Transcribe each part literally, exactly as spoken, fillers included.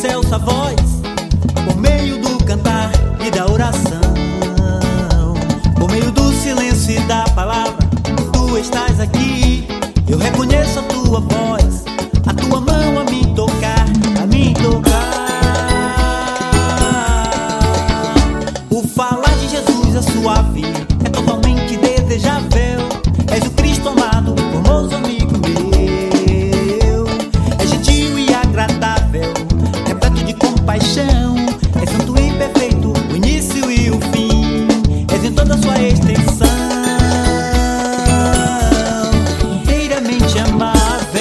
excelsa voz, por meio do cantar e da oração, por meio do silêncio e da palavra, tu estás aqui. Eu reconheço a tua voz, a tua mão a me tocar, a me tocar. O falar de Jesus é suave, é totalmente desejável. És o Cristo amado, formoso amigo meu. É gentil e agradável, repleto de compaixão. É santo e perfeito, o início e o fim. És em toda a sua extensão, inteiramente amável.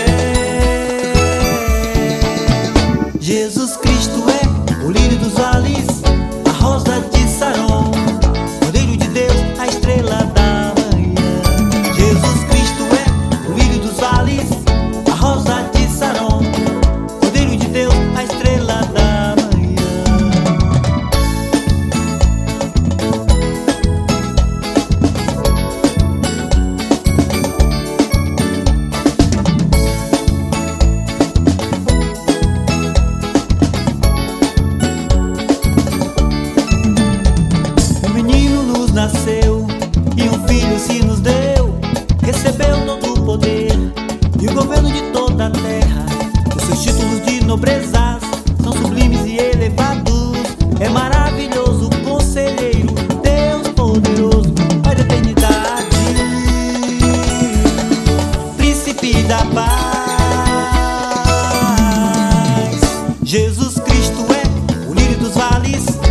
Jesus Cristo é o lírio dos vales, a rosa de Saron, Cordeiro de Deus, a estrela da manhã. Jesus Cristo é o lírio dos vales, a rosa de Saron, Cordeiro de Deus, a estrela da manhã. Um menino nos nasceu e um filho se nos deu. Recebeu todo o poder e o governo de toda a terra. Os seus títulos de nobreza são sublimes e elevados. É maravilhoso, conselheiro, Deus poderoso, Pai da eternidade, príncipe da paz. Jesus Cristo é o lírio dos vales,